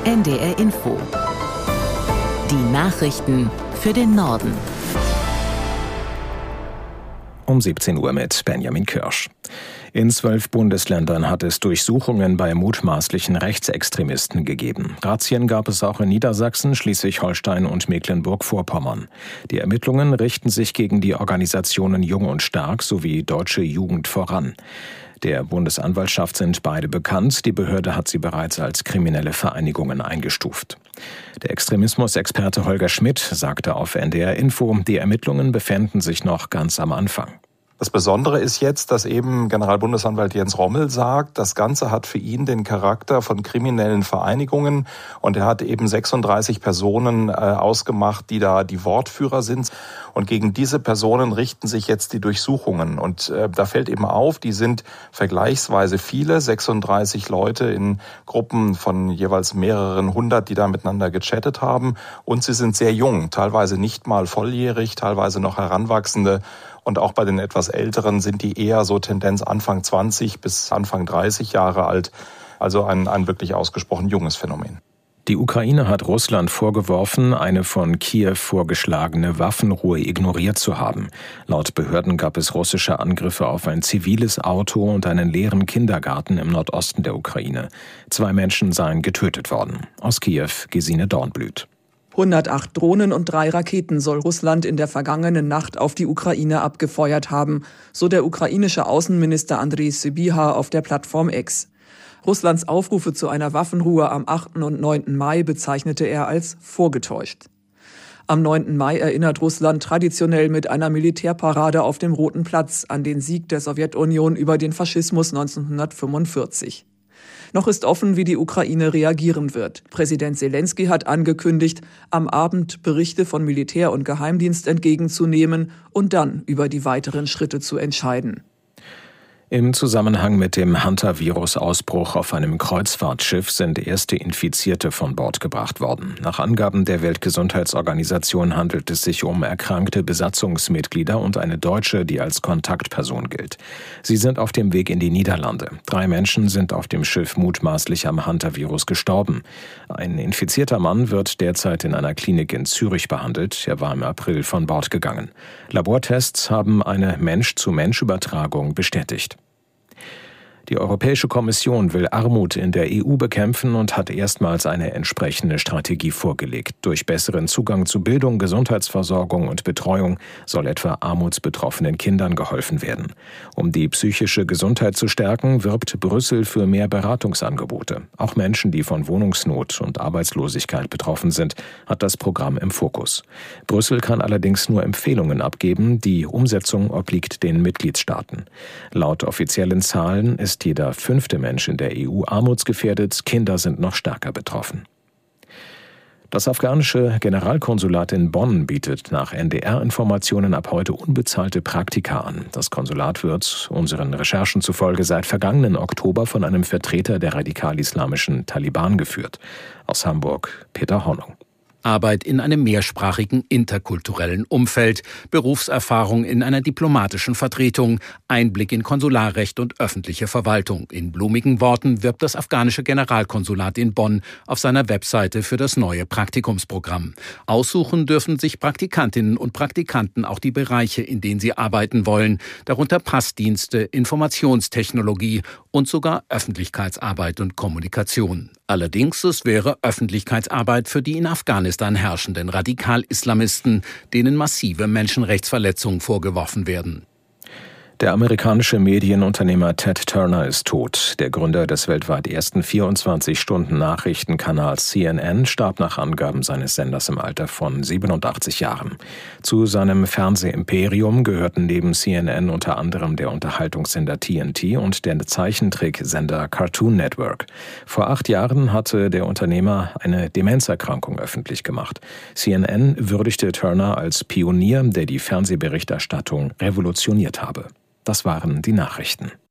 NDR Info. Die Nachrichten für den Norden. Um 17 Uhr mit Benjamin Kirsch. In 12 Bundesländern hat es Durchsuchungen bei mutmaßlichen Rechtsextremisten gegeben. Razzien gab es auch in Niedersachsen, Schleswig-Holstein und Mecklenburg-Vorpommern. Die Ermittlungen richten sich gegen die Organisationen Jung und Stark sowie Deutsche Jugend voran. Der Bundesanwaltschaft sind beide bekannt. Die Behörde hat sie bereits als kriminelle Vereinigungen eingestuft. Der Extremismusexperte Holger Schmidt sagte auf NDR Info, die Ermittlungen befänden sich noch ganz am Anfang. Das Besondere ist jetzt, dass eben Generalbundesanwalt Jens Rommel sagt, das Ganze hat für ihn den Charakter von kriminellen Vereinigungen und er hat eben 36 Personen ausgemacht, die da die Wortführer sind. Und gegen diese Personen richten sich jetzt die Durchsuchungen. Und da fällt eben auf, die sind vergleichsweise viele, 36 Leute in Gruppen von jeweils mehreren hundert, die da miteinander gechattet haben. Und sie sind sehr jung, teilweise nicht mal volljährig, teilweise noch Heranwachsende. Und auch bei den etwas Älteren sind die eher so Tendenz Anfang 20 bis Anfang 30 Jahre alt. Also ein wirklich ausgesprochen junges Phänomen. Die Ukraine hat Russland vorgeworfen, eine von Kiew vorgeschlagene Waffenruhe ignoriert zu haben. Laut Behörden gab es russische Angriffe auf ein ziviles Auto und einen leeren Kindergarten im Nordosten der Ukraine. 2 Menschen seien getötet worden. Aus Kiew, Gesine Dornblüt. 108 Drohnen und 3 Raketen soll Russland in der vergangenen Nacht auf die Ukraine abgefeuert haben, so der ukrainische Außenminister Andrei Sybiha auf der Plattform X. Russlands Aufrufe zu einer Waffenruhe am 8. und 9. Mai bezeichnete er als vorgetäuscht. Am 9. Mai erinnert Russland traditionell mit einer Militärparade auf dem Roten Platz an den Sieg der Sowjetunion über den Faschismus 1945. Noch ist offen, wie die Ukraine reagieren wird. Präsident Selenskyj hat angekündigt, am Abend Berichte von Militär und Geheimdienst entgegenzunehmen und dann über die weiteren Schritte zu entscheiden. Im Zusammenhang mit dem Hantavirus-Ausbruch auf einem Kreuzfahrtschiff sind erste Infizierte von Bord gebracht worden. Nach Angaben der Weltgesundheitsorganisation handelt es sich um erkrankte Besatzungsmitglieder und eine Deutsche, die als Kontaktperson gilt. Sie sind auf dem Weg in die Niederlande. 3 Menschen sind auf dem Schiff mutmaßlich am Hantavirus gestorben. Ein infizierter Mann wird derzeit in einer Klinik in Zürich behandelt. Er war im April von Bord gegangen. Labortests haben eine Mensch-zu-Mensch-Übertragung bestätigt. Die Europäische Kommission will Armut in der EU bekämpfen und hat erstmals eine entsprechende Strategie vorgelegt. Durch besseren Zugang zu Bildung, Gesundheitsversorgung und Betreuung soll etwa armutsbetroffenen Kindern geholfen werden. Um die psychische Gesundheit zu stärken, wirbt Brüssel für mehr Beratungsangebote. Auch Menschen, die von Wohnungsnot und Arbeitslosigkeit betroffen sind, hat das Programm im Fokus. Brüssel kann allerdings nur Empfehlungen abgeben, die Umsetzung obliegt den Mitgliedstaaten. Laut offiziellen Zahlen ist jeder 5. Mensch in der EU armutsgefährdet, Kinder sind noch stärker betroffen. Das afghanische Generalkonsulat in Bonn bietet nach NDR-Informationen ab heute unbezahlte Praktika an. Das Konsulat wird unseren Recherchen zufolge seit vergangenen Oktober von einem Vertreter der radikal-islamischen Taliban geführt. Aus Hamburg, Peter Hornung. Arbeit in einem mehrsprachigen interkulturellen Umfeld, Berufserfahrung in einer diplomatischen Vertretung, Einblick in Konsularrecht und öffentliche Verwaltung. In blumigen Worten wirbt das afghanische Generalkonsulat in Bonn auf seiner Webseite für das neue Praktikumsprogramm. Aussuchen dürfen sich Praktikantinnen und Praktikanten auch die Bereiche, in denen sie arbeiten wollen, darunter Passdienste, Informationstechnologie und sogar Öffentlichkeitsarbeit und Kommunikation. Allerdings, es wäre Öffentlichkeitsarbeit für die in Afghanistan herrschenden Radikal-Islamisten, denen massive Menschenrechtsverletzungen vorgeworfen werden. Der amerikanische Medienunternehmer Ted Turner ist tot. Der Gründer des weltweit ersten 24-Stunden-Nachrichtenkanals CNN starb nach Angaben seines Senders im Alter von 87 Jahren. Zu seinem Fernsehimperium gehörten neben CNN unter anderem der Unterhaltungssender TNT und der Zeichentricksender Cartoon Network. Vor 8 Jahren hatte der Unternehmer eine Demenzerkrankung öffentlich gemacht. CNN würdigte Turner als Pionier, der die Fernsehberichterstattung revolutioniert habe. Das waren die Nachrichten.